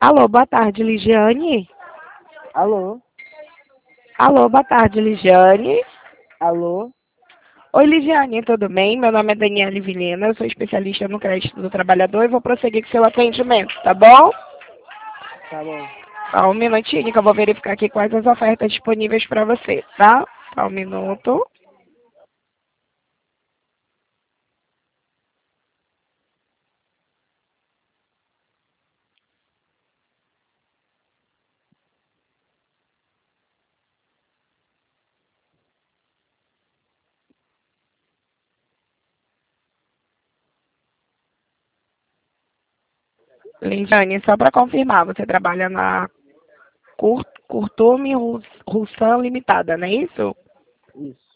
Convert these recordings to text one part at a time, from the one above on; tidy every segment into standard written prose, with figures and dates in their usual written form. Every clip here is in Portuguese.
Alô, boa tarde, Ligiane. Alô? Alô, boa tarde, Ligiane. Alô? Oi, Ligiane, tudo bem? Meu nome é Daniela Vilhena, eu sou especialista no crédito do trabalhador e vou prosseguir com seu atendimento, tá bom? Tá bom. Só um minutinho que eu vou verificar aqui quais as ofertas disponíveis para você, tá? Só um minuto. Ligiane, só para confirmar, você trabalha na Curtume Russan Limitada, não é isso? Isso.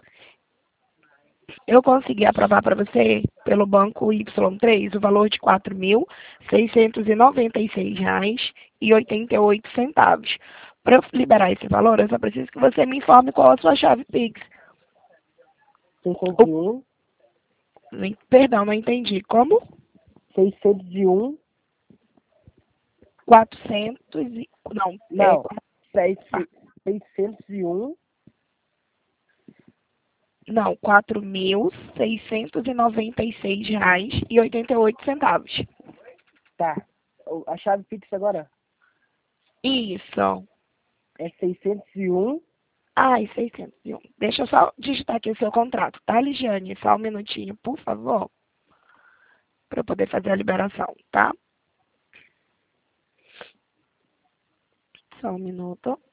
Eu consegui aprovar para você, pelo banco Y3, o valor de R$ 4.696,88. Para eu liberar esse valor, eu só preciso que você me informe qual a sua chave Pix. 601, Perdão, não entendi. Como? 601, 400 não, não, 601, não, R$ 4.696,88. tá. A chave fixa agora Isso. é 601, Ai, 601. Deixa eu só digitar aqui o seu contrato, tá, Ligiane? Só um minutinho, por favor, para eu poder fazer a liberação, tá? Só um minuto.